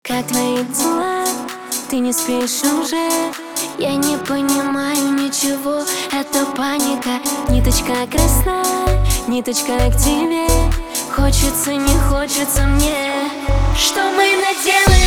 Как твои дела? Ты не спишь уже? Я не понимаю ничего, это паника. Ниточка красная, ниточка к тебе. Хочется, не хочется мне. Что мы наделали?